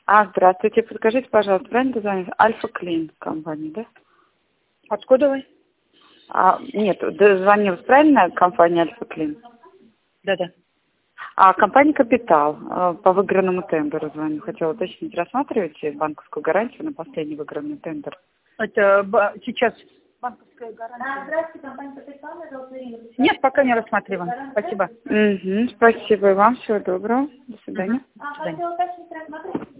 Здравствуйте, подскажите, пожалуйста, правильно дозвонились? Альфа Клин компания, да? Откуда вы? Нет, дозвонилась правильно компания Альфа Клин? Да-да. Компания Капитал по выигранному тендеру звоню. Хотела уточнить, рассматриваете банковскую гарантию на последний выигранный тендер? Это сейчас банковская гарантия. Здравствуйте, компания Капитал, я зовут Ирина. Нет, пока не рассматриваем. Спасибо. Спасибо и вам, всего доброго. До свидания. Хотела уточнить, рассматриваете